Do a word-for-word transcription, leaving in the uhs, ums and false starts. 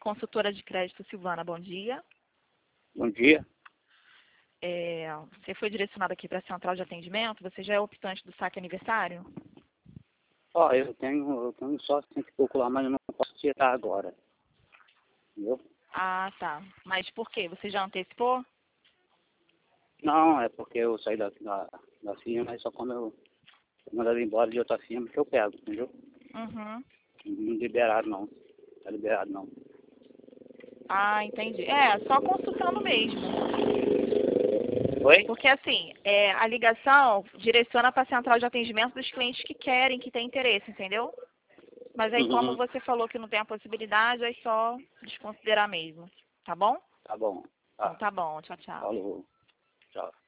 consultora de crédito Silvana, bom dia. Bom dia. É, você foi direcionado aqui para a central de atendimento, você já é optante do saque aniversário? Ó, eu tenho, eu tenho só cento e pouco lá, mas eu não posso tirar agora. Entendeu? Ah, tá. Mas por quê? Você já antecipou? Não, é porque eu saí da, da, da firma, mas só quando eu mandar embora de outra firma que eu pego, entendeu? Uhum. Não liberaram não. Tá liberado não. Ah, entendi. É, só consultando mesmo. Oi? Porque assim, é, a ligação direciona para a central de atendimento dos clientes que querem, que têm interesse, entendeu? Mas aí como Uhum. você falou que não tem a possibilidade, é só desconsiderar mesmo. Tá bom? Tá bom. Então Tá. tá bom. Tchau, tchau. Falou. Tchau.